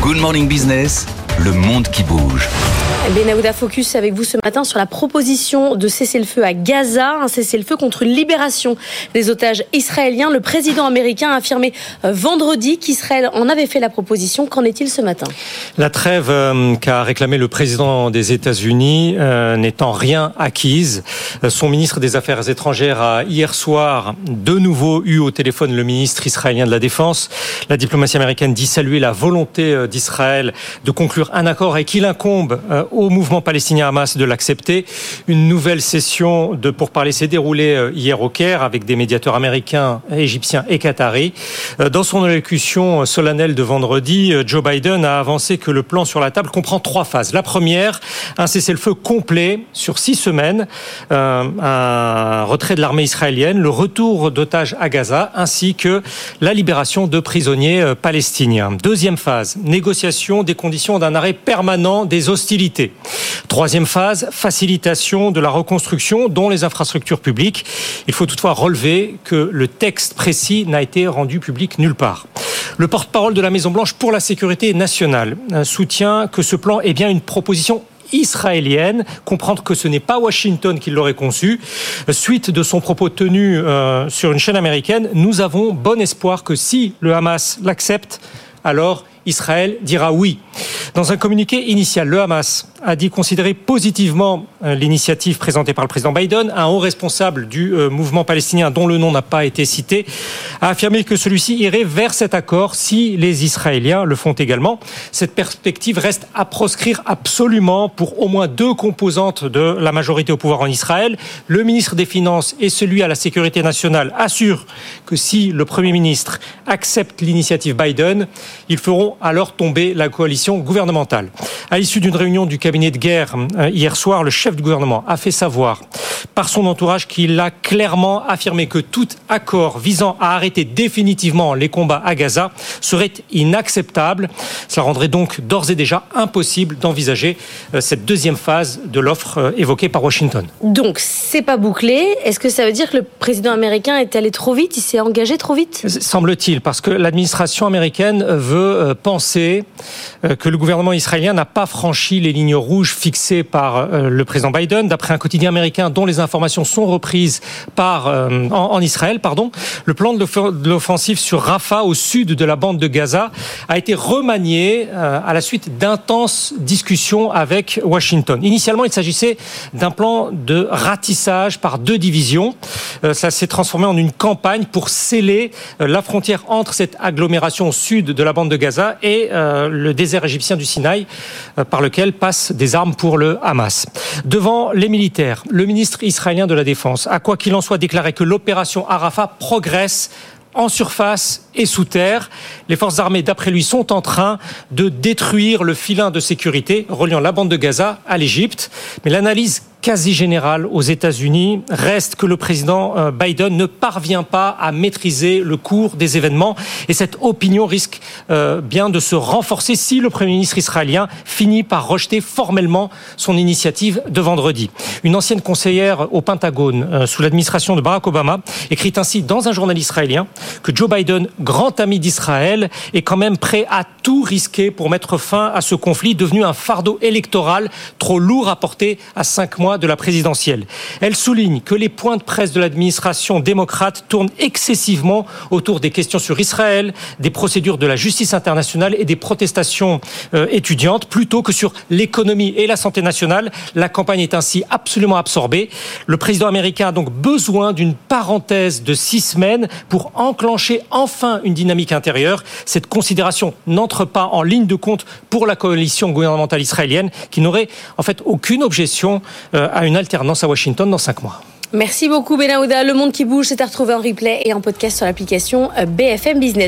Good Morning Business, le monde qui bouge. Benahouda Focus avec vous ce matin sur la proposition de cessez-le-feu à Gaza, un cessez-le-feu contre une libération des otages israéliens. Le président américain a affirmé vendredi qu'Israël en avait fait la proposition. Qu'en est-il ce matin ? La trêve qu'a réclamé le président des États-Unis n'est en rien acquise. Son ministre des Affaires étrangères a hier soir de nouveau eu au téléphone le ministre israélien de la Défense. La diplomatie américaine dit saluer la volonté d'Israël de conclure un accord et qu'il incombe au mouvement palestinien Hamas de l'accepter. Une nouvelle session de pourparlers s'est déroulée hier au Caire avec des médiateurs américains, égyptiens et qataris. Dans son allocution solennelle de vendredi, Joe Biden a avancé que le plan sur la table comprend 3 phases. La première, un cessez-le-feu complet sur 6 semaines, un retrait de l'armée israélienne, le retour d'otages à Gaza ainsi que la libération de prisonniers palestiniens. Deuxième phase, négociation des conditions d'un arrêt permanent des hostilités. Troisième phase, facilitation de la reconstruction dont les infrastructures publiques. Il faut toutefois relever que le texte précis n'a été rendu public nulle part. Le porte-parole de la Maison-Blanche pour la sécurité nationale soutient que ce plan est bien une proposition israélienne, comprendre que ce n'est pas Washington qui l'aurait conçu. Suite de son propos tenu sur une chaîne américaine, nous avons bon espoir que si le Hamas l'accepte, alors Israël dira oui. Dans un communiqué initial, le Hamas a dit considérer positivement l'initiative présentée par le président Biden. Un haut responsable du mouvement palestinien, dont le nom n'a pas été cité, a affirmé que celui-ci irait vers cet accord si les Israéliens le font également. Cette perspective reste à proscrire absolument pour au moins 2 composantes de la majorité au pouvoir en Israël. Le ministre des Finances et celui à la sécurité nationale assurent que si le Premier ministre accepte l'initiative Biden, ils feront alors tomber la coalition gouvernementale. À l'issue d'une réunion du cabinet de guerre hier soir, le chef du gouvernement a fait savoir par son entourage qu'il a clairement affirmé que tout accord visant à arrêter définitivement les combats à Gaza serait inacceptable. Cela rendrait donc d'ores et déjà impossible d'envisager cette deuxième phase de l'offre évoquée par Washington. Donc, c'est pas bouclé. Est-ce que ça veut dire que le président américain est allé trop vite ? Il s'est engagé trop vite ? Semble-t-il, parce que l'administration américaine veut penser que le gouvernement israélien n'a pas franchi les lignes rouges fixées par le président Biden. D'après un quotidien américain dont les informations sont reprises en Israël, le plan de l'offensive sur Rafah, au sud de la bande de Gaza, a été remanié à la suite d'intenses discussions avec Washington. Initialement, il s'agissait d'un plan de ratissage par 2 divisions. Ça s'est transformé en une campagne pour sceller la frontière entre cette agglomération au sud de la bande de Gaza et le désert égyptien du Sinaï, par lequel passent des armes pour le Hamas. Devant les militaires, le ministre israélien de la Défense a quoi qu'il en soit déclaré que l'opération à Rafah progresse en surface et sous terre. Les forces armées, d'après lui, sont en train de détruire le filin de sécurité reliant la bande de Gaza à l'Égypte. Mais l'analyse quasi générale aux États-Unis reste que le président Biden ne parvient pas à maîtriser le cours des événements. Et cette opinion risque bien de se renforcer si le Premier ministre israélien finit par rejeter formellement son initiative de vendredi. Une ancienne conseillère au Pentagone sous l'administration de Barack Obama écrit ainsi dans un journal israélien que Joe Biden, grand ami d'Israël, est quand même prêt à tout risquer pour mettre fin à ce conflit devenu un fardeau électoral trop lourd à porter à 5 mois de la présidentielle. Elle souligne que les points de presse de l'administration démocrate tournent excessivement autour des questions sur Israël, des procédures de la justice internationale et des protestations étudiantes, plutôt que sur l'économie et la santé nationale. La campagne est ainsi absolument absorbée. Le président américain a donc besoin d'une parenthèse de 6 semaines pour enclencher enfin une dynamique intérieure. Cette considération n'entre pas en ligne de compte pour la coalition gouvernementale israélienne qui n'aurait en fait aucune objection à une alternance à Washington dans 5 mois. Merci beaucoup Benahouda. Le monde qui bouge, c'est à retrouver en replay et en podcast sur l'application BFM Business.